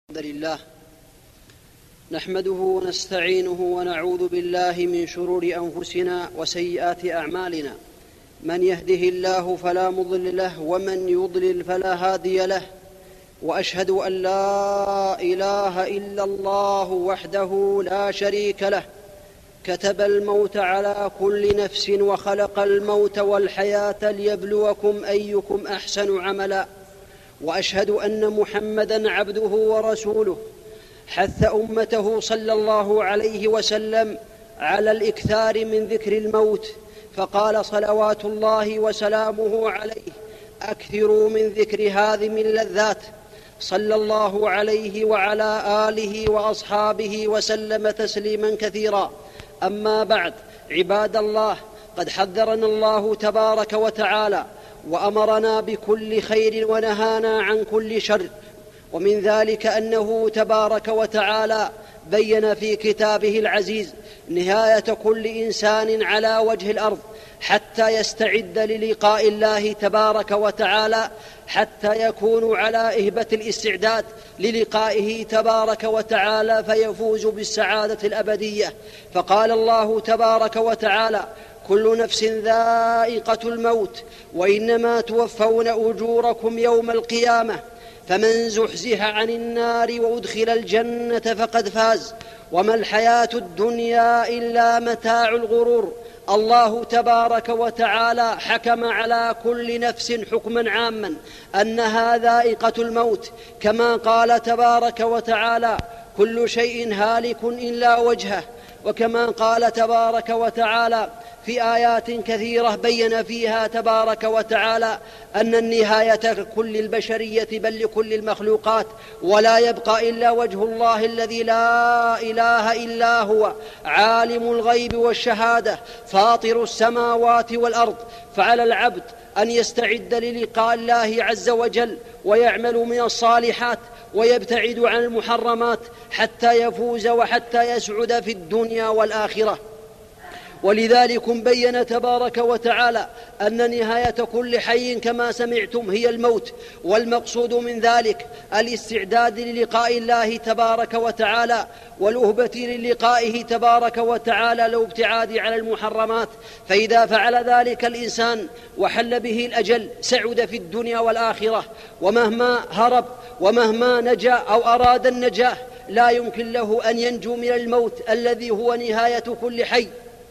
الحمد لله نحمده ونستعينه ونعوذ بالله من شرور أنفسنا وسيئات أعمالنا. من يهده الله فلا مضل له ومن يضلل فلا هادي له، وأشهد أن لا إله إلا الله وحده لا شريك له، كتب الموت على كل نفس وخلق الموت والحياة ليبلوكم أيكم أحسن عملا. وأشهد أن محمدًا عبده ورسوله، حث أمته صلى الله عليه وسلم على الإكثار من ذكر الموت، فقال صلوات الله وسلامه عليه: أكثروا من ذكر هاذم اللذات. صلى الله عليه وعلى آله وأصحابه وسلم تسليما كثيرا. أما بعد، عباد الله، قد حذرنا الله تبارك وتعالى وأمرنا بكل خير ونهانا عن كل شر، ومن ذلك أنه تبارك وتعالى بين في كتابه العزيز نهاية كل إنسان على وجه الأرض حتى يستعد للقاء الله تبارك وتعالى، حتى يكون على إهبة الاستعداد للقائه تبارك وتعالى فيفوز بالسعادة الأبدية. فقال الله تبارك وتعالى: كل نفس ذائقة الموت وإنما توفون أجوركم يوم القيامة، فمن زحزح عن النار وأدخل الجنة فقد فاز، وما الحياة الدنيا إلا متاع الغرور. الله تبارك وتعالى حكم على كل نفس حكما عاما أنها ذائقة الموت، كما قال تبارك وتعالى: كل شيء هالك إلا وجهه. وكما قال تبارك وتعالى في آيات كثيرة بين فيها تبارك وتعالى أن النهاية كل البشرية بل لكل المخلوقات، ولا يبقى إلا وجه الله الذي لا إله إلا هو، عالم الغيب والشهادة، فاطر السماوات والأرض. فعلى العبد أن يستعد للقاء الله عز وجل ويعمل من الصالحات ويبتعد عن المحرمات حتى يفوز وحتى يسعد في الدنيا والآخرة. ولذلك بين تبارك وتعالى أن نهاية كل حي كما سمعتم هي الموت، والمقصود من ذلك الاستعداد للقاء الله تبارك وتعالى والأهبة للقائه تبارك وتعالى لو ابتعاد على المحرمات. فإذا فعل ذلك الإنسان وحل به الأجل سعد في الدنيا والآخرة، ومهما هرب ومهما نجا أو أراد النجاة لا يمكن له أن ينجو من الموت الذي هو نهاية كل حي.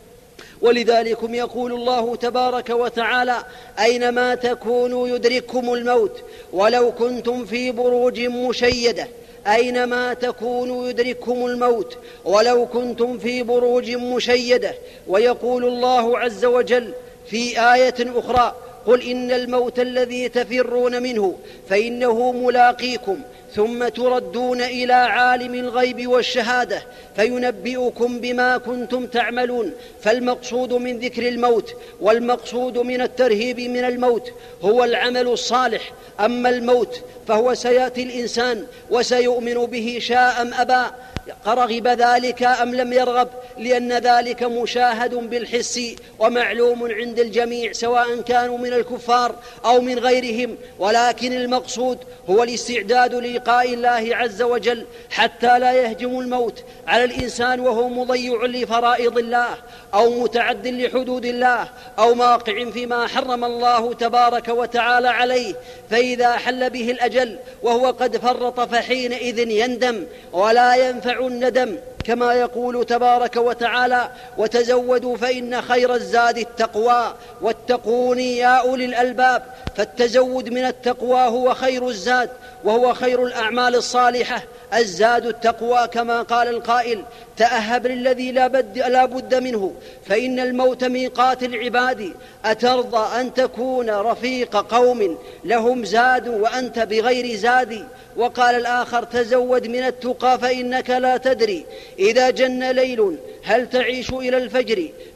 ولذلك يقول الله تبارك وتعالى: أينما تكونوا يدرككم الموت ولو كنتم في بروج مشيدة. أينما تكونوا يدرككم الموت ولو كنتم في بروج مشيدة. ويقول الله عز وجل في آية أخرى: قل إن الموت الذي تفرون منه فإنه ملاقيكم ثم تردون إلى عالم الغيب والشهادة فينبئكم بما كنتم تعملون. فالمقصود من ذكر الموت والمقصود من الترهيب من الموت هو العمل الصالح. أما الموت فهو سيأتي الإنسان وسيؤمن به شاء أم أبى، رغب ذلك أم لم يرغب، لأن ذلك مشاهد بالحس ومعلوم عند الجميع سواء كانوا من الكفار أو من غيرهم. ولكن المقصود هو الاستعداد للقاء الله عز وجل حتى لا يهجم الموت على الإنسان وهو مضيع لفرائض الله أو متعد لحدود الله أو واقع فيما حرم الله تبارك وتعالى عليه. فإذا حل به الأجل وهو قد فرط فحينئذ يندم ولا ينفع الندم، كما يقول تبارك وتعالى: وتزودوا فإن خير الزاد التقوى واتقون يا أولي الألباب. فالتزود من التقوى هو خير الزاد وهو خير الأعمال الصالحة. الزاد التقوى، كما قال القائل: تأهب للذي لا بد منه فإن الموت ميقات العباد. أترضى أن تكون رفيق قوم لهم زاد وأنت بغير زاد؟ وقال الآخر: تزود من التقى فإنك لا تدري إذا جن ليل هل تعيش إلى الفجر.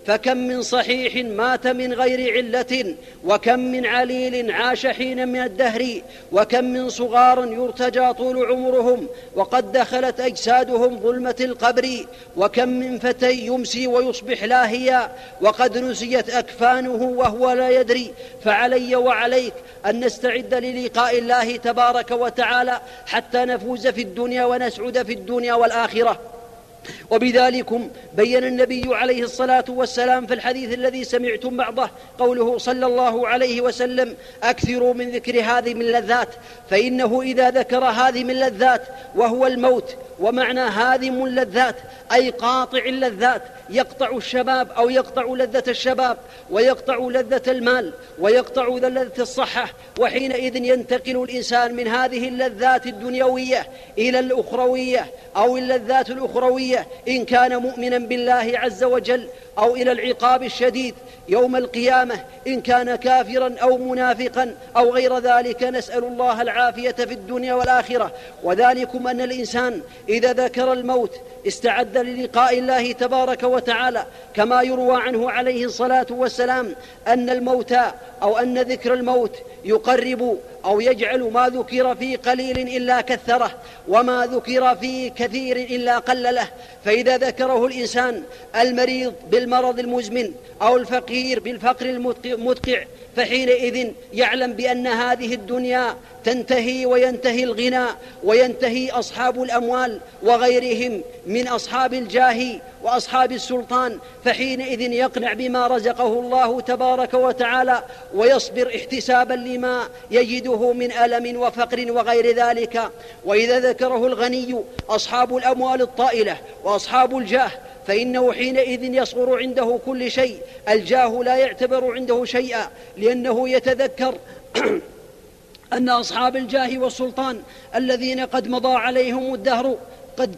فكم من صحيح مات من غير علة، وكم من عليل عاش حين من الدهر، وكم من صغار يرتجى طول عمرهم وقد دخلت أجسادهم ظلمة القبر، وكم من فتى يمسي ويصبح لاهيا وقد نسيت أكفانه وهو لا يدري. فعلي وعليك أن نستعد للقاء الله تبارك وتعالى حتى نفوز في الدنيا ونسعد في الدنيا والآخرة. وبذلكم بين النبي عليه الصلاة والسلام في الحديث الذي سمعتم بعضه قوله صلى الله عليه وسلم: أكثروا من ذكر هذه من اللذات، فإنه إذا ذكر هذه من اللذات وهو الموت، ومعنى هادم اللذات أي قاطع اللذات، يقطع الشباب أو يقطع لذة الشباب، ويقطع لذة المال، ويقطع لذة الصحة، وحينئذ ينتقل الإنسان من هذه اللذات الدنيوية إلى الأخروية أو اللذات الأخروية إن كان مؤمنا بالله عز وجل، أو إلى العقاب الشديد يوم القيامة إن كان كافرا أو منافقا أو غير ذلك. نسأل الله العافية في الدنيا والآخرة. وذلكم أن الإنسان إذا ذكر الموت استعد للقاء الله تبارك وتعالى، كما يروى عنه عليه الصلاة والسلام أن الموت أو أن ذكر الموت يقرب أو يجعل ما ذكر في قليل إلا كثره، وما ذكر في كثير إلا قلله. فإذا ذكره الإنسان المريض بالمرض المزمن أو الفقير بالفقر المدقع، فحينئذ يعلم بأن هذه الدنيا تنتهي وينتهي الغنى وينتهي أصحاب الأموال وغيرهم من أصحاب الجاه وأصحاب السلطان، فحينئذ يقنع بما رزقه الله تبارك وتعالى ويصبر احتسابا لما يجده من ألم وفقر وغير ذلك. وإذا ذكره الغني أصحاب الأموال الطائلة وأصحاب الجاه، فإنه حينئذ يصغر عنده كل شيء، الجاه لا يعتبر عنده شيئا، لأنه يتذكر أن أصحاب الجاه والسلطان الذين قد مضى عليهم الدهر قد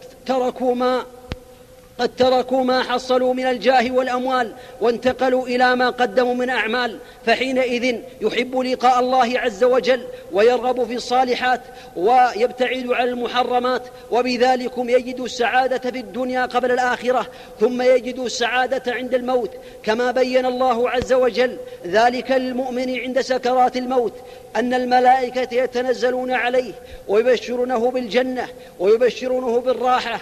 تركوا ما حصلوا من الجاه والأموال وانتقلوا إلى ما قدموا من أعمال، فحينئذ يحب لقاء الله عز وجل ويرغب في الصالحات ويبتعد عن المحرمات، وبذلكم يجد السعادة في الدنيا قبل الآخرة، ثم يجد السعادة عند الموت، كما بين الله عز وجل ذلك للمؤمن عند سكرات الموت أن الملائكة يتنزلون عليه ويبشرونه بالجنة ويبشرونه بالراحة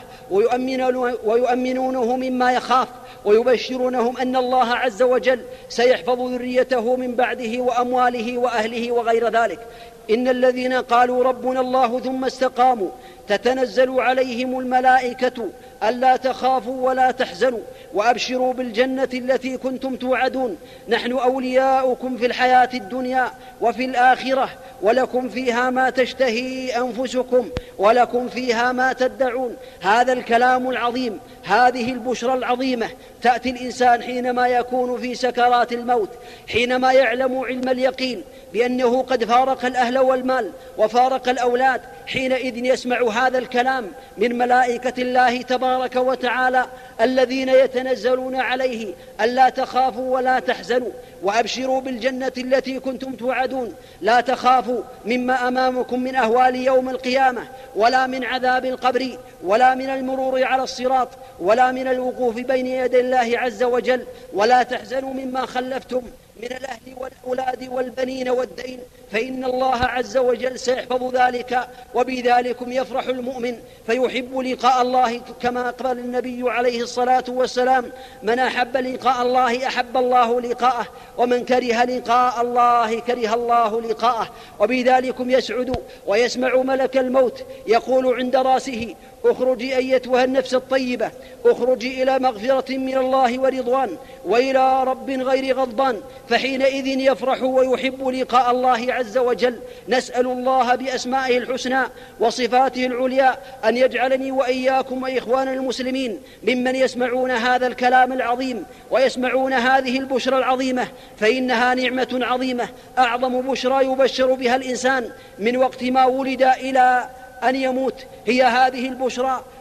ويؤمنونه مما يخاف، ويبشرونهم أن الله عز وجل سيحفظ ذريته من بعده وأمواله وأهله وغير ذلك. إن الذين قالوا ربنا الله ثم استقاموا تتنزل عليهم الملائكة ألا تخافوا ولا تحزنوا وأبشروا بالجنة التي كنتم توعدون، نحن أولياؤكم في الحياة الدنيا وفي الآخرة، ولكم فيها ما تشتهي أنفسكم ولكم فيها ما تدعون. هذا الكلام العظيم، هذه البشرى العظيمة تأتي الإنسان حينما يكون في سكرات الموت، حينما يعلم علم اليقين بأنه قد فارق الأهل والمال وفارق الأولاد، حينئذ يسمع هذا الكلام من ملائكة الله تبارك وتعالى الذين يتنزلون عليه ألا تخافوا ولا تحزنوا وأبشروا بالجنة التي كنتم توعدون. لا تخافوا مما أمامكم من أهوال يوم القيامة، ولا من عذاب القبر، ولا من المرور على الصراط، ولا من الوقوف بين يدي الله عز وجل، ولا تحزنوا مما خلفتم من الأهل والأولاد والبنين والدين، فإن الله عز وجل سيحفظ ذلك. وبذلكم يفرح المؤمن فيحب لقاء الله، كما قال النبي عليه الصلاة والسلام: من أحب لقاء الله أحب الله لقاءه، ومن كره لقاء الله كره الله لقاءه. وبذلكم يسعد ويسمع ملك الموت يقول عند راسه: اخرجي أيتها النفس الطيبة، اخرجي إلى مغفرة من الله ورضوان وإلى رب غير غضبان. فحينئذ يفرح ويحب لقاء الله عز وجل. نسأل الله بأسمائه الحسنى وصفاته العليا أن يجعلني وإياكم وإخوان المسلمين ممن يسمعون هذا الكلام العظيم ويسمعون هذه البشرى العظيمة، فإنها نعمة عظيمة، أعظم بشرى يبشر بها الإنسان من وقت ما ولد إلى أن يموت هي هذه البشرى،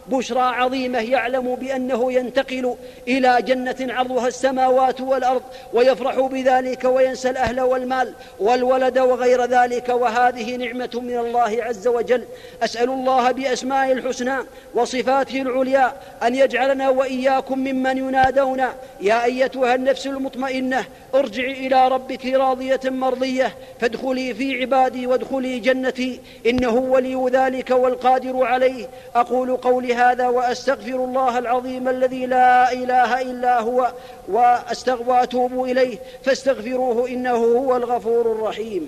بشرى عظيمة يعلم بأنه ينتقل إلى جنة عرضها السماوات والأرض، ويفرح بذلك وينسى الأهل والمال والولد وغير ذلك، وهذه نعمة من الله عز وجل. أسأل الله بأسمائه الحسنى وصفاته العليا أن يجعلنا وإياكم ممن ينادون يا أيتها النفس المطمئنة ارجعي إلى ربك راضية مرضية فادخلي في عبادي وادخلي جنتي، إنه ولي ذلك والقادر عليه. أقول قولي هذا وأستغفر الله العظيم الذي لا إله إلا هو وأتوب إليه، فاستغفروه إنه هو الغفور الرحيم.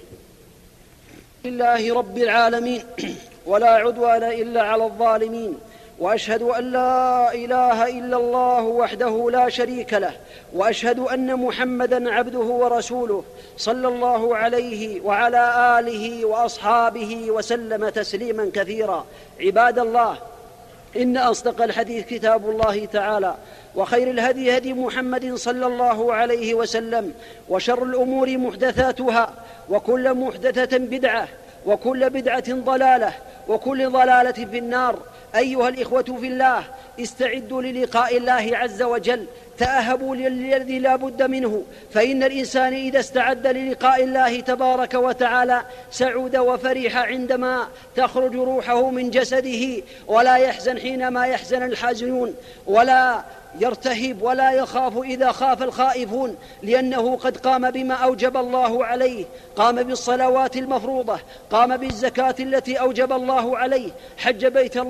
لله رب العالمين ولا عدوان إلا على الظالمين، وأشهد أن لا إله إلا الله وحده لا شريك له، وأشهد أن محمدًا عبده ورسوله صلى الله عليه وعلى آله وأصحابه وسلم تسليمًا كثيرا. عباد الله، إن أصدق الحديث كتاب الله تعالى، وخير الهدي هدي محمد صلى الله عليه وسلم، وشر الأمور محدثاتها، وكل محدثة بدعة، وكل بدعة ضلالة، وكل ضلالة في النار. أيها الإخوة في الله، استعدوا للقاء الله عز وجل، تأهبوا للذي لا بد منه، فإن الإنسان إذا استعد للقاء الله تبارك وتعالى سعد وفرح عندما تخرج روحه من جسده، ولا يحزن حينما يحزن الحازنون، ولا يرتهب ولا يخاف إذا خاف الخائفون، لأنه قد قام بما أوجب الله عليه، قام بالصلوات المفروضة، قام بالزكاة التي أوجب الله عليه، حج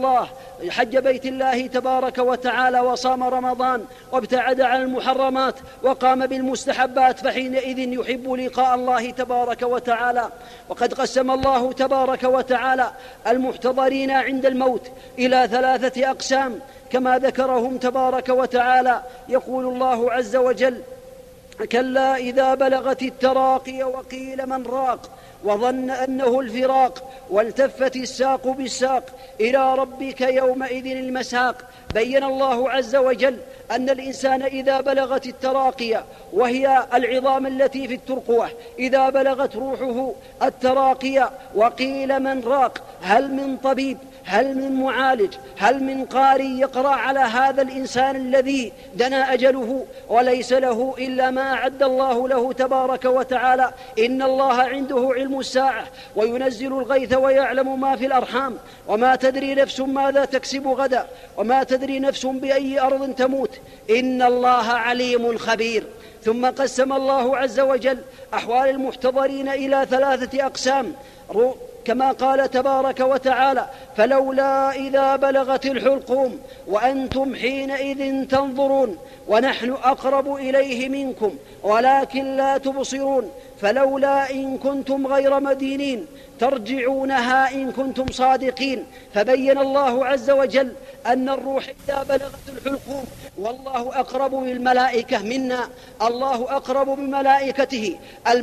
بيت الله تبارك وتعالى، وصام رمضان، وابتعد عن المحرمات، وقام بالمستحبات، فحينئذ يحب لقاء الله تبارك وتعالى. وقد قسم الله تبارك وتعالى المحتضرين عند الموت إلى 3 أقسام كما ذكرهم تبارك وتعالى. يقول الله عز وجل: كلا إذا بلغت التراقي وقيل من راق وظن أنه الفراق والتفت الساق بالساق إلى ربك يومئذ المساق. بين الله عز وجل أن الإنسان إذا بلغت التراقية، وهي العظام التي في الترقوة، إذا بلغت روحه التراقية وقيل من راق، هل من طبيب، هل من معالج، هل من قارئ يقرأ على هذا الإنسان الذي دنا أجله وليس له إلا ما أعد الله له تبارك وتعالى؟ إن الله عنده علم الساعة وينزل الغيث ويعلم ما في الأرحام، وما تدري نفس ماذا تكسب غدا، وما تدري نفس بأي أرض تموت، إن الله عليم خبير. ثم قسم الله عز وجل أحوال المحتضرين إلى 3 أقسام، كما قال تبارك وتعالى: فلولا إذا بلغت الحلقوم وأنتم حينئذ تنظرون ونحن أقرب إليه منكم ولكن لا تبصرون، فلولا إن كنتم غير مدينين ترجعونها إن كنتم صادقين. فبين الله عز وجل أن الروح إذا بلغت الحلقوم، والله أقرب بالملائكة منا، الله أقرب بملائكته،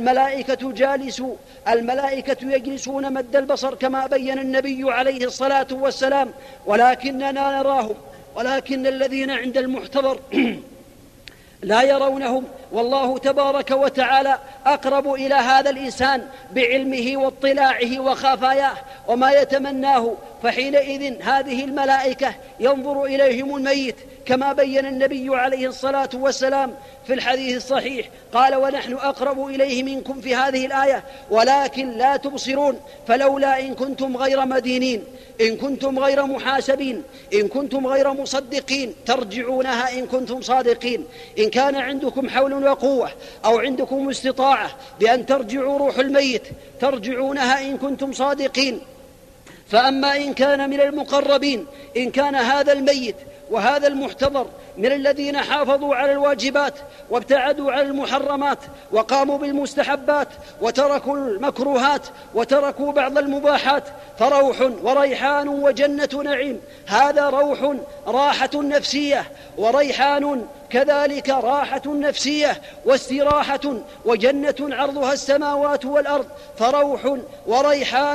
الملائكة يجلسون مد البصر كما بين النبي عليه الصلاة والسلام، ولكننا نراهم، ولكن الذين عند المحتضر لا يرونهم، والله تبارك وتعالى أقرب إلى هذا الإنسان بعلمه واطلاعه وخفاياه وما يتمناه. فحينئذ هذه الملائكة ينظر إليهم الميت كما بين النبي عليه الصلاة والسلام في الحديث الصحيح، قال: ونحن أقرب إليه منكم في هذه الآية ولكن لا تبصرون. فلولا إن كنتم غير مدينين، إن كنتم غير محاسبين، إن كنتم غير مصدقين ترجعونها إن كنتم صادقين. إن كان عندكم حول وقوة أو عندكم استطاعة بأن ترجعوا روح الميت ترجعونها إن كنتم صادقين. فأما إن كان من المقربين، إن كان هذا الميت وهذا المحتضر من الذين حافظوا على الواجبات وابتعدوا عن المحرمات وقاموا بالمستحبات وتركوا المكروهات وتركوا بعض المباحات، فروح وريحان وجنة نعيم. هذا روح راحة نفسية، وريحان كذلك راحة نفسية واستراحة، وجنة عرضها السماوات والأرض. فروح وريحان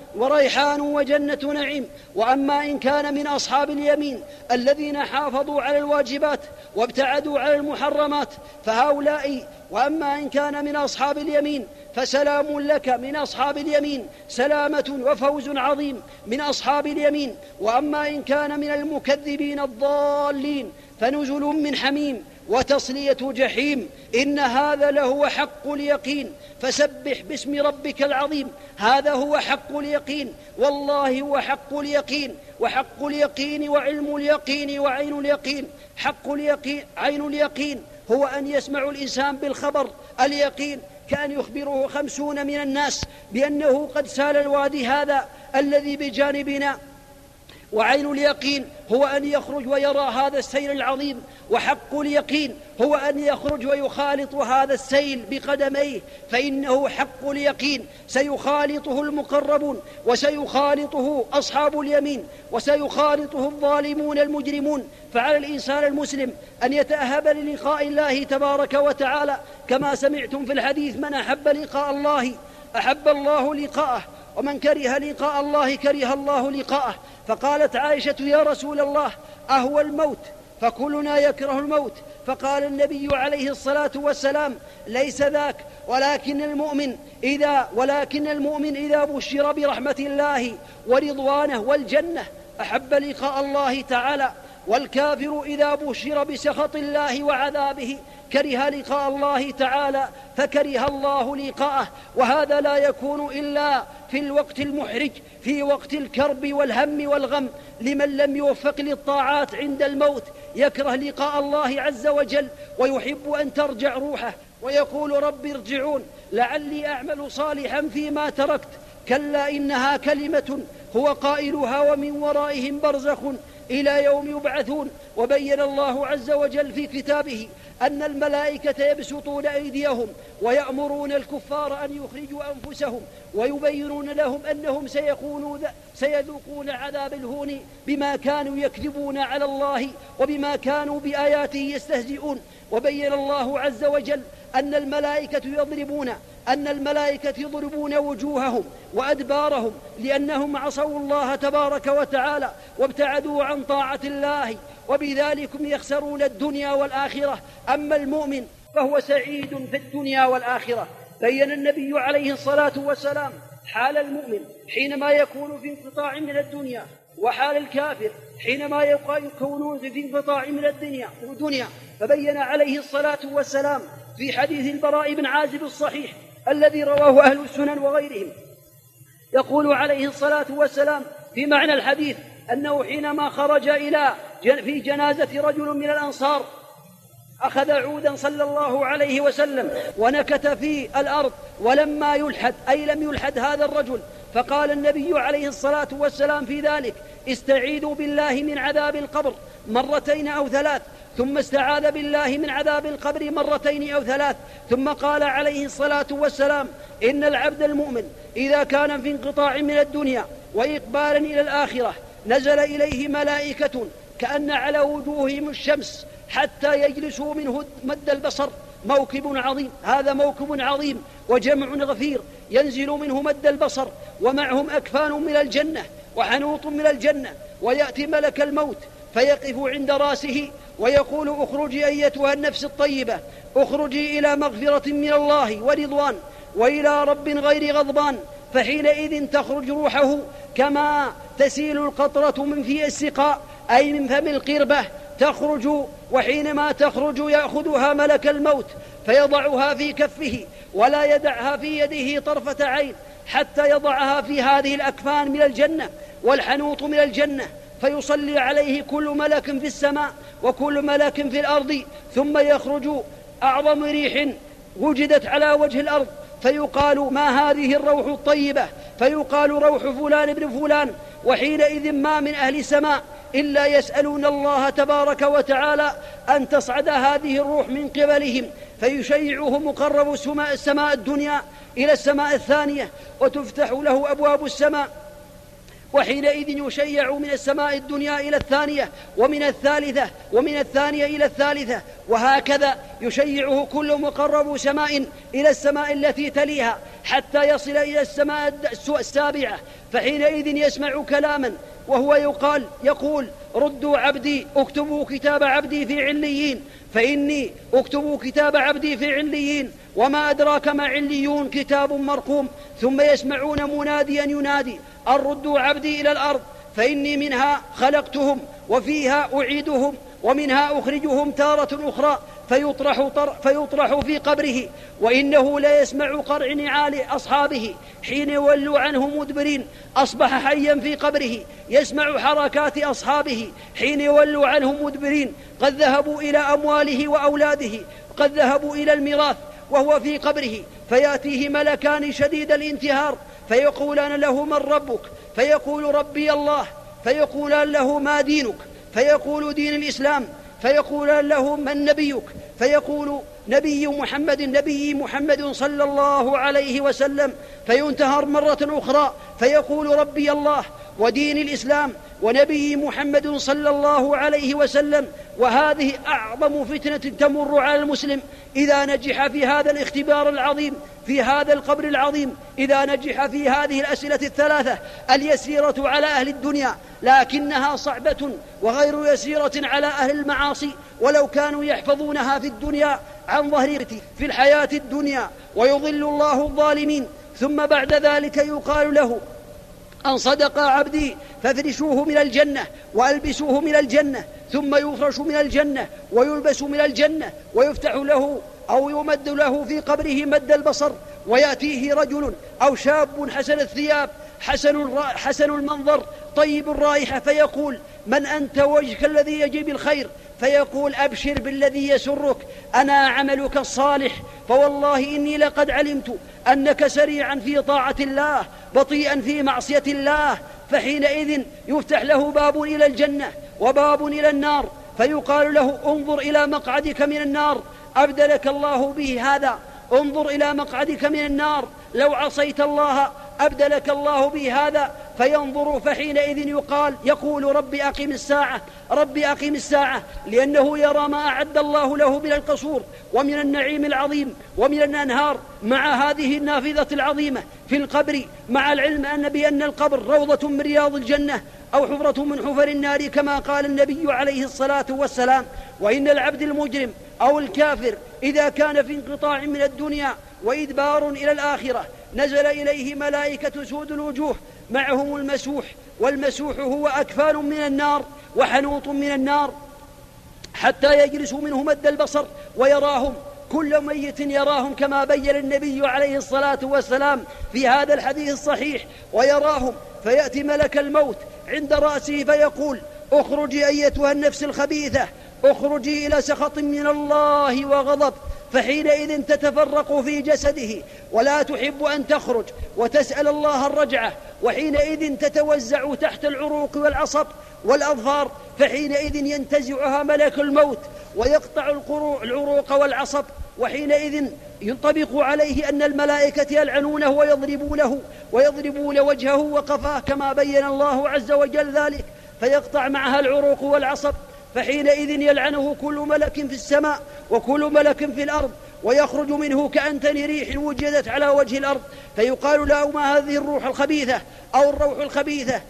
وريحان وجنة نعيم. وأما إن كان من أصحاب اليمين الذين حافظوا على الواجبات وابتعدوا على المحرمات فهؤلاء، وأما إن كان من أصحاب اليمين فسلام لك من أصحاب اليمين، سلامة وفوز عظيم من أصحاب اليمين. وأما إن كان من المكذبين الضالين فنزل من حميم وتصلية جحيم. إن هذا لهو حق اليقين، فسبح باسم ربك العظيم. هذا هو حق اليقين، والله هو حق اليقين، وحق اليقين وعلم اليقين وعين اليقين. حق اليقين عين اليقين هو أن يسمع الإنسان بالخبر اليقين، كأن يخبره 50 من الناس بأنه قد سال الوادي هذا الذي بجانبنا. وعين اليقين هو أن يخرج ويرى هذا السيل العظيم. وحق اليقين هو أن يخرج ويخالط هذا السيل بقدميه، فإنه حق اليقين سيخالطه المقربون، وسيخالطه أصحاب اليمين، وسيخالطه الظالمون المجرمون. فعلى الإنسان المسلم أن يتأهب للقاء الله تبارك وتعالى، كما سمعتم في الحديث: من أحب لقاء الله أحب الله لقاءه، ومن كره لقاء الله كره الله لقاءه. فقالت عائشة: يا رسول الله، أهو الموت؟ فكلنا يكره الموت. فقال النبي عليه الصلاة والسلام: ليس ذاك، ولكن المؤمن إذا بشر برحمة الله ورضوانه والجنة أحب لقاء الله تعالى، والكافر إذا بشر بسخط الله وعذابه كره لقاء الله تعالى فكره الله لقاءه. وهذا لا يكون إلا في الوقت المحرج، في وقت الكرب والهم والغم. لمن لم يوفق للطاعات عند الموت يكره لقاء الله عز وجل، ويحب أن ترجع روحه، ويقول: رب ارجعون لعلي أعمل صالحا فيما تركت. كلا إنها كلمة هو قائلها ومن ورائهم برزخ إلى يوم يبعثون. وبين الله عز وجل في كتابه أن الملائكة يبسطون أيديهم ويأمرون الكفار أن يخرجوا أنفسهم، ويبينون لهم أنهم سيذوقون عذاب الهون بما كانوا يكذبون على الله وبما كانوا بآياته يستهزئون. وبين الله عز وجل أن الملائكة يضربون وجوههم وأدبارهم لأنهم عصوا الله تبارك وتعالى وابتعدوا عن طاعة الله، وبذلك يخسرون الدنيا والآخرة. أما المؤمن فهو سعيد في الدنيا والآخرة. بين النبي عليه الصلاة والسلام حال المؤمن حينما يكون في انقطاع من الدنيا، وحال الكافر حينما يكونون في انقطاع من الدنيا. فبين عليه الصلاة والسلام في حديث البراء بن عازب الصحيح الذي رواه أهل السنن وغيرهم، يقول عليه الصلاة والسلام في معنى الحديث أنه حينما خرج في جنازة رجل من الأنصار أخذ عودا صلى الله عليه وسلم ونكت في الأرض، ولما يلحد أي لم يلحد هذا الرجل، فقال النبي عليه الصلاة والسلام في ذلك: استعيذوا بالله من عذاب القبر 2 أو 3، ثم استعاذ بالله من عذاب القبر 2 أو 3، ثم قال عليه الصلاة والسلام: إن العبد المؤمن إذا كان في انقطاع من الدنيا وإقبال إلى الآخرة نزل إليه ملائكة كأن على وجوههم الشمس حتى يجلسوا منه مد البصر. موكب عظيم، هذا موكب عظيم وجمع غفير ينزل منه مد البصر، ومعهم أكفان من الجنة وحنوط من الجنة، ويأتي ملك الموت فيقف عند راسه ويقول: اخرجي أيتها النفس الطيبة، اخرجي إلى مغفرة من الله ورضوان وإلى رب غير غضبان. فحينئذ تخرج روحه كما تسيل القطرة من في السقاء، أي من فم القربة تخرج، وحينما تخرج يأخذها ملك الموت فيضعها في كفه ولا يدعها في يده طرفة عين حتى يضعها في هذه الأكفان من الجنة والحنوط من الجنة، فيصلي عليه كل ملك في السماء وكل ملك في الأرض، ثم يخرج أعظم ريح وجدت على وجه الأرض، فيقال: ما هذه الروح الطيبة؟ فيقال: روح فلان ابن فلان. وحينئذ ما من أهل السماء إلا يسألون الله تبارك وتعالى أن تصعد هذه الروح من قبلهم، فيشيعه مقرب السماء الدنيا إلى السماء الثانية، وتفتح له أبواب السماء وحينئذ يشيع من السماء الدنيا إلى الثانية، ومن الثالثة، ومن الثانية إلى الثالثة، وهكذا يشيعه كل مقرب سماء إلى السماء التي تليها حتى يصل إلى السماء السابعة. فحينئذ يسمع كلاما وهو يقول ردوا عبدي، اكتبوا كتاب عبدي في عليين، فإني اكتبوا كتاب عبدي في عليين، وما أدراك ما عليون، كتاب مرقوم. ثم يسمعون مناديا ينادي أن ردوا عبدي إلى الأرض، فإني منها خلقتهم وفيها أعيدهم ومنها أخرجهم تارة أخرى، فيطرح في قبره. وإنه لا يسمع قرع نعال أصحابه حين يولوا عنه مدبرين، أصبح حيا في قبره يسمع حركات أصحابه حين يولوا عنه مدبرين، قد ذهبوا إلى أمواله وأولاده، قد ذهبوا إلى الميراث وهو في قبره. فيأتيه ملكان شديد الانتهار فيقولان له من ربك؟ فيقول ربي الله. فيقولان له ما دينك؟ فيقول دين الإسلام. فيقولان له من نبيك؟ فيقول نبي محمد صلى الله عليه وسلم. فينتهر مرة أخرى فيقول ربي الله ودين الإسلام ونبي محمد صلى الله عليه وسلم. وهذه أعظم فتنة تمر على المسلم إذا نجح في هذا الاختبار العظيم، في هذا القبر العظيم، إذا نجح في هذه الأسئلة الثلاثة اليسيرة على أهل الدنيا، لكنها صعبة وغير يسيرة على أهل المعاصي، ولو كانوا يحفظونها في الدنيا عن ظهرتي في الحياة الدنيا، ويضل الله الظالمين. ثم بعد ذلك يقال له أن صدق عبدي فافرشوه من الجنة وألبسوه من الجنة، ثم يفرش من الجنة ويلبس من الجنة، ويفتح له أو يمد له في قبره مد البصر، ويأتيه رجل أو شاب حسن الثياب حسن المنظر طيب الرائحة، فيقول من أنت وجهك الذي يجيب الخير؟ فيقول أبشر بالذي يسرك، أنا عملك الصالح، فوالله إني لقد علمت أنك سريعا في طاعة الله بطيئا في معصية الله. فحينئذ يفتح له باب إلى الجنة وباب إلى النار، فيقال له انظر إلى مقعدك من النار أبدلك الله به هذا، انظر إلى مقعدك من النار لو عصيت الله أبدلك الله به هذا. فينظر، فحينئذ يقول ربي أقم الساعة، ربي أقم الساعة، لأنه يرى ما أعد الله له من القصور ومن النعيم العظيم ومن الأنهار مع هذه النافذة العظيمة في القبر، مع العلم بأن القبر روضة من رياض الجنة أو حفرة من حفر النار، كما قال النبي عليه الصلاة والسلام. وإن العبد المجرم أو الكافر إذا كان في انقطاع من الدنيا وإدبار إلى الآخرة نزل إليه ملائكة سود الوجوه معهم المسوح، والمسوح هو أكفان من النار وحنوط من النار، حتى يجلس منه مد البصر ويراهم، كل ميت يراهم كما بين النبي عليه الصلاة والسلام في هذا الحديث الصحيح، ويراهم. فيأتي ملك الموت عند رأسه فيقول اخرجي أيتها النفس الخبيثة، اخرجي إلى سخط من الله وغضب. فحينئذ تتفرق في جسده ولا تحب أن تخرج وتسأل الله الرجعة، وحينئذ تتوزع تحت العروق والعصب والأظفار، فحينئذ ينتزعها ملك الموت ويقطع العروق والعصب، وحينئذ ينطبق عليه أن الملائكة يلعنونه ويضربون وجهه وقفاه كما بين الله عز وجل ذلك، فيقطع معها العروق والعصب. فحينئذ يلعنه كل ملك في السماء وكل ملك في الأرض، ويخرج منه كأنتن ريح وجدت على وجه الأرض، فيقال له ما هذه الروح الخبيثة أو الروح الخبيثة؟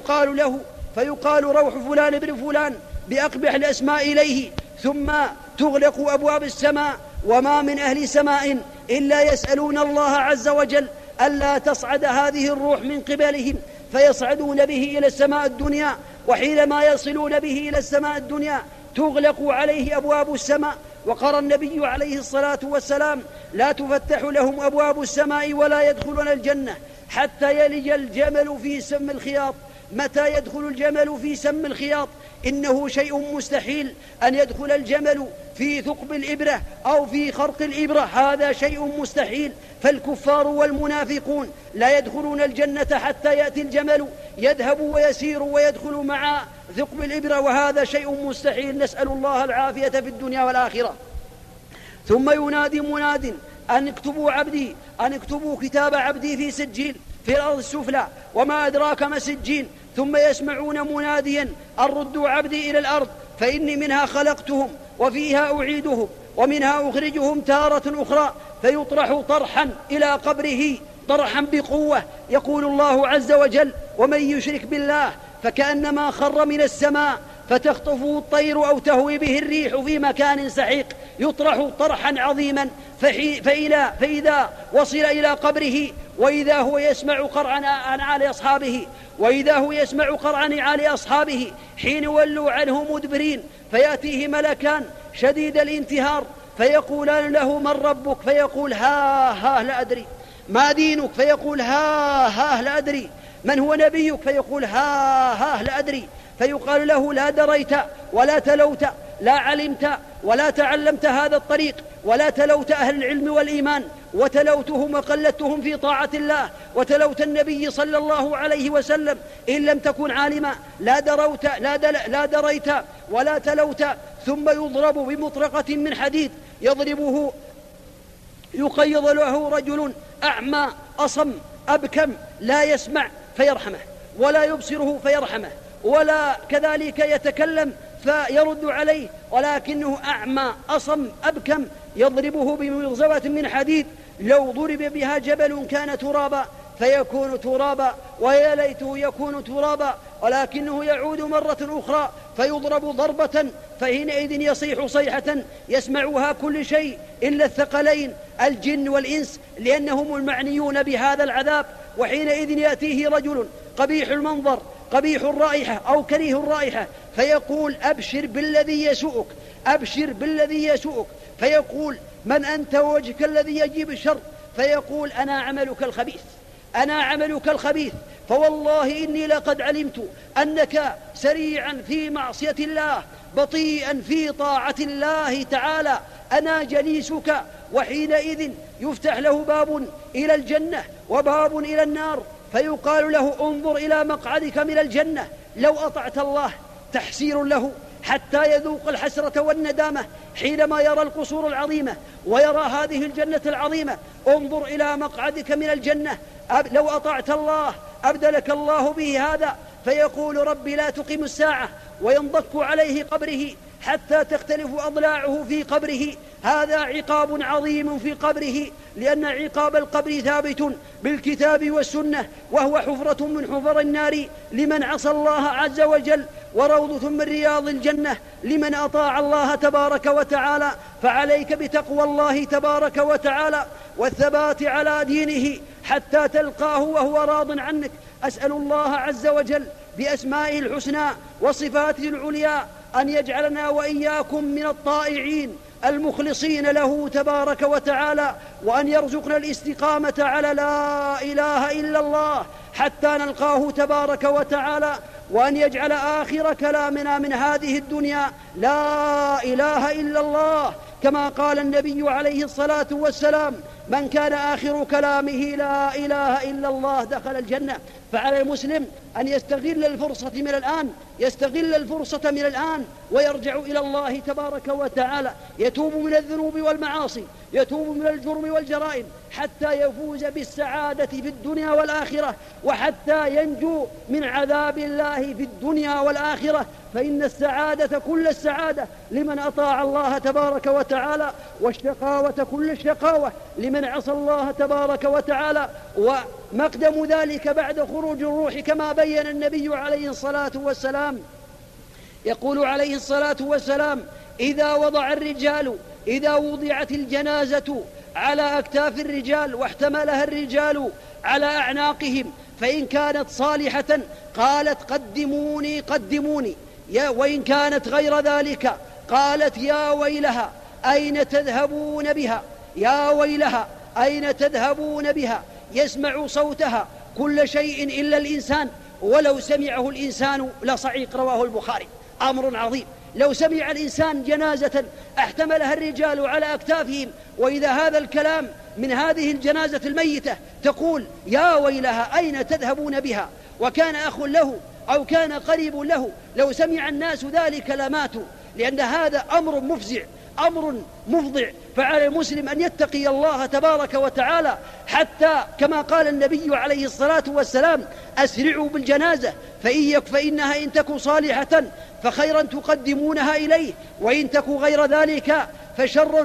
فيقال روح فلان ابن فلان بأقبح الأسماء إليه. ثم تغلق أبواب السماء، وما من أهل سماء إلا يسألون الله عز وجل ألا تصعد هذه الروح من قبلهم، فيصعدون به إلى السماء الدنيا، وحينما يصلون به إلى السماء الدنيا تغلق عليه أبواب السماء. وقرأ النبي عليه الصلاة والسلام لا تفتح لهم أبواب السماء ولا يدخلون الجنة حتى يلج الجمل في سم الخياط. متى يدخل الجمل في سم الخياط؟ إنه شيء مستحيل أن يدخل الجمل في ثقب الإبرة أو في خرق الإبرة، هذا شيء مستحيل. فالكفار والمنافقون لا يدخلون الجنة حتى يأتي الجمل يذهب ويسير ويدخل مع ثقب الإبرة، وهذا شيء مستحيل، نسأل الله العافية في الدنيا والآخرة. ثم ينادي مناد أن اكتبوا كتاب عبدي في سجيل، في الأرض السفلى وما أدراك ما سجين ثم يسمعون مناديا أن ردوا عبدي إلى الأرض فإني منها خلقتهم وفيها أعيدهم ومنها أخرجهم تارة أخرى فيطرح طرحا إلى قبره طرحا بقوة. يقول الله عز وجل ومن يشرك بالله فكأنما خر من السماء فتخطفه الطير أو تهوي به الريح في مكان سحيق. يطرح طرحا عظيما فإذا وصل إلى قبره وإذا هو يسمع قرع نعال أصحابه حين ولوا عنه مدبرين فيأتيه ملكان شديد الانتهار فيقولان له من ربك فيقول ها لا أدري. ما دينك فيقول ها لا أدري. من هو نبيك فيقول ها لا أدري. فيقال له لا دريت ولا تلوت لا علمت ولا تعلمت هذا الطريق ولا تلوت أهل العلم والإيمان وتلوتهم وقلدتهم في طاعة الله وتلوت النبي صلى الله عليه وسلم إن لم تكن عالما لا دريت ولا تلوت. ثم يضرب بمطرقة من حديد يضربه يقيض له رجل أعمى أصم أبكم لا يسمع فيرحمه ولا يبصره فيرحمه ولا كذلك يتكلم فيرد عليه ولكنه أعمى أصم أبكم يضربه بمغزوة من حديد لو ضرب بها جبل كان ترابا فيكون ترابا ويا ليته يكون ترابا ولكنه يعود مرة أخرى فيضرب ضربة فحينئذ يصيح صيحة يسمعها كل شيء إلا الثقلين الجن والإنس لأنهم المعنيون بهذا العذاب. وحينئذ يأتيه رجل قبيح المنظر قبيح الرائحة أو كريه الرائحة فيقول أبشر بالذي يسوءك فيقول من أنت ووجهك الذي يجيب الشر فيقول أنا عملك الخبيث فوالله إني لقد علمت أنك سريعا في معصية الله بطيئا في طاعة الله تعالى أنا جليسك. وحينئذ يفتح له باب إلى الجنة وباب إلى النار فيقال له انظر إلى مقعدك من الجنة لو أطعت الله تحسير له حتى يذوق الحسرة والندامة حينما يرى القصور العظيمة ويرى هذه الجنة العظيمة. انظر إلى مقعدك من الجنة لو أطعت الله أبدلك الله به هذا فيقول ربي لا تقم الساعة وينضك عليه قبره حتى تختلف أضلاعه في قبره. هذا عقاب عظيم في قبره لأن عقاب القبر ثابت بالكتاب والسنة وهو حفرة من حفر النار لمن عصى الله عز وجل وروضة من رياض الجنة لمن أطاع الله تبارك وتعالى. فعليك بتقوى الله تبارك وتعالى والثبات على دينه حتى تلقاه وهو راض عنك. أسأل الله عز وجل بأسمائه الحسنى وصفاته العليا أن يجعلنا وإياكم من الطائعين المخلصين له تبارك وتعالى وأن يرزقنا الاستقامة على لا إله إلا الله حتى نلقاه تبارك وتعالى وأن يجعل آخر كلامنا من هذه الدنيا لا إله إلا الله كما قال النبي عليه الصلاة والسلام من كان آخر كلامه لا إله إلا الله دخل الجنة. فعلى المسلم أن يستغل الفرصة من الآن ويرجع إلى الله تبارك وتعالى يتوب من الذنوب والمعاصي يتوب من الجرم والجرائم حتى يفوز بالسعادة في الدنيا والآخرة وحتى ينجو من عذاب الله في الدنيا والآخرة. فإن السعادة كل السعادة لمن أطاع الله تبارك وتعالى والشقاوة كل الشقاوة لمن عصى الله تبارك وتعالى. ومقدم ذلك بعد خروج الروح كما بين النبي عليه الصلاة والسلام يقول عليه الصلاة والسلام إذا وضعت الجنازة على أكتاف الرجال واحتملها الرجال على أعناقهم فإن كانت صالحة قالت قدموني وإن كانت غير ذلك قالت يا ويلها أين تذهبون بها يسمع صوتها كل شيء إلا الإنسان ولو سمعه الإنسان لصعيق. رواه البخاري. أمر عظيم. لو سمع الإنسان جنازة احتملها الرجال على أكتافهم وإذا هذا الكلام من هذه الجنازة الميتة تقول يا ويلها أين تذهبون بها وكان أخ له أو كان قريب له لو سمع الناس ذلك لماتوا لأن هذا أمر مفزع أمر مفضع، فعلى المسلم أن يتقي الله تبارك وتعالى، حتى كما قال النبي عليه الصلاة والسلام: أسرعوا بالجنازة فإنها إن تكن صالحة فخيرا تقدمونها إليه، وإن تكن غير ذلك فشر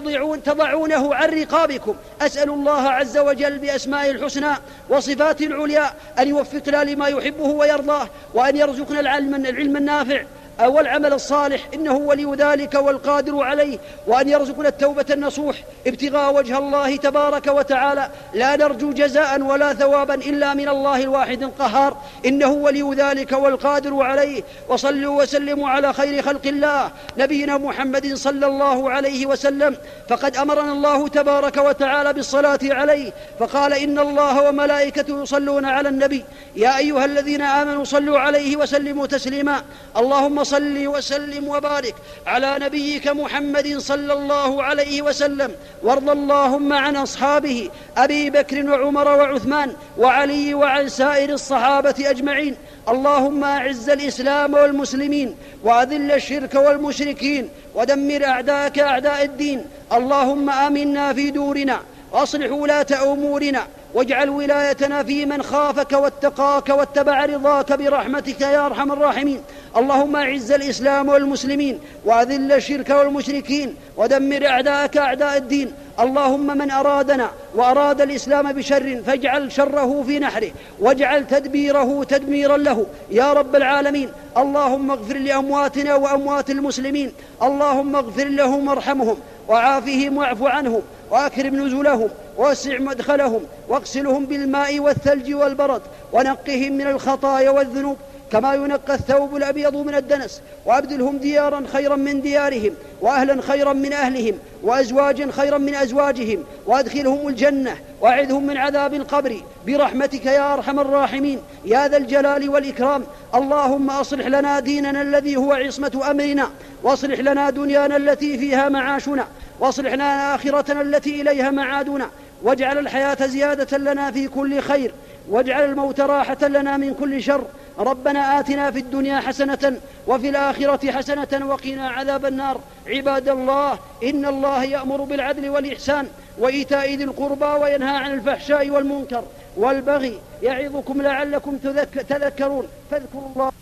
تضعونه عن رقابكم. أسأل الله عز وجل بأسمائه الحسنى وصفاته العليا أن يوفقنا لما يحبه ويرضاه، وأن يرزقنا العلم النافع والعمل الصالح، إنه ولي ذلك والقادر عليه، وأن يرزقنا التوبة النصوح ابتغاء وجه الله تبارك وتعالى، لا نرجو جزاء ولا ثوابا إلا من الله الواحد القهار، إنه ولي ذلك والقادر عليه. وصلوا وسلموا على خير خلق الله نبينا محمد صلى الله عليه وسلم، فقد أمرنا الله تبارك وتعالى بالصلاة عليه، فقال: إن الله وملائكته يصلون على النبي يا أيها الذين آمنوا صلوا عليه وسلموا تسليما. اللهم صل وسلم وبارك على نبيك محمد صلى الله عليه وسلم، وارض اللهم عن أصحابه أبي بكر وعمر وعثمان وعلي وعن سائر الصحابة أجمعين. اللهم أعز الإسلام والمسلمين، وأذل الشرك والمشركين، ودمر أعداءك أعداء الدين. اللهم آمنا في دورنا، وأصلح ولاة أمورنا، واجعل ولايتنا في من خافك واتقاك واتبع رضاك برحمتك يا أرحم الراحمين. اللهم أعز الإسلام والمسلمين، وأذل الشرك والمشركين، ودمر أعداءك أعداء الدين. اللهم من أرادنا وأراد الإسلام بشر فاجعل شره في نحره، واجعل تدبيره تدميرا له يا رب العالمين. اللهم اغفر لأمواتنا وأموات المسلمين، اللهم اغفر لهم وارحمهم وعافهم واعف عنهم وأكرم نزلهم ووسع مدخلهم، واغسلهم بالماء والثلج والبرد، ونقهم من الخطايا والذنوب كما ينقى الثوب الأبيض من الدنس، وأبدلهم ديارا خيرا من ديارهم، وأهلا خيرا من أهلهم، وأزواجا خيرا من أزواجهم، وأدخلهم الجنة، وأعذهم من عذاب القبر برحمتك يا أرحم الراحمين يا ذا الجلال والإكرام. اللهم أصلح لنا ديننا الذي هو عصمة أمرنا، واصلح لنا دنيانا التي فيها معاشنا، واصلح لنا آخرتنا التي إليها معادنا، واجعل الحياة زيادة لنا في كل خير، واجعل الموت راحة لنا من كل شر. ربنا آتنا في الدنيا حسنة وفي الآخرة حسنة وقنا عذاب النار. عباد الله، إن الله يأمر بالعدل والإحسان وإيتاء ذي القربى، وينهى عن الفحشاء والمنكر والبغي، يعظكم لعلكم تذكرون، فاذكروا الله